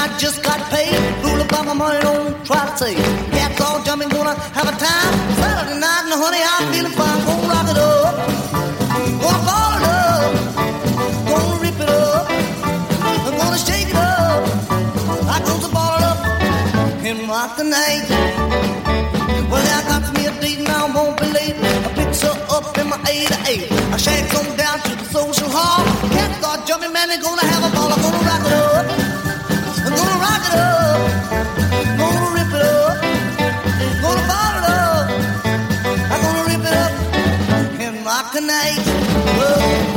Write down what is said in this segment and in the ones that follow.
just got paid. Fool about my money, don't try to save. Cats all jumping, gonna have a time. Saturday night, and honey, I'm feeling fine. Gonna rock it up, gonna ball it up, gonna rip it up, I'm gonna shake it up. I gonna ball it up and rock the night. Well, I got me a date now, won't be late. I picks her up in my 8-8. I shakes on down to the social hall. Cats start jumping, man, they're gonna have a ball. I'm gonna rock it up, I'm gonna rock it up, gonna rip it up, gonna ball it up, I'm gonna rip it up and rock the night. Whoa.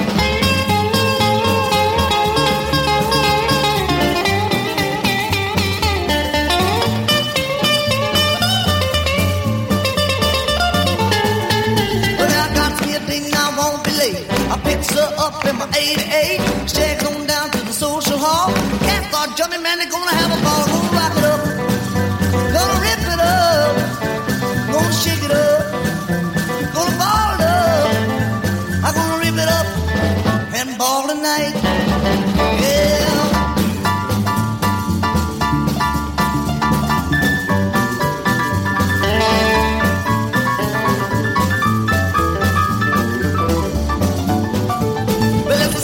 I picks her up in my 88, shags on down to the social hall. Cats start jumping, man, they're gonna have a ball. Gonna rock it up, gonna rip it up, gonna shake it up, gonna ball it up. I'm gonna rip it up and ball tonight. Yeah.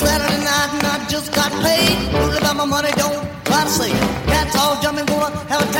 Got paid, about my money, don't try to save. Cats all jumping, gonna have a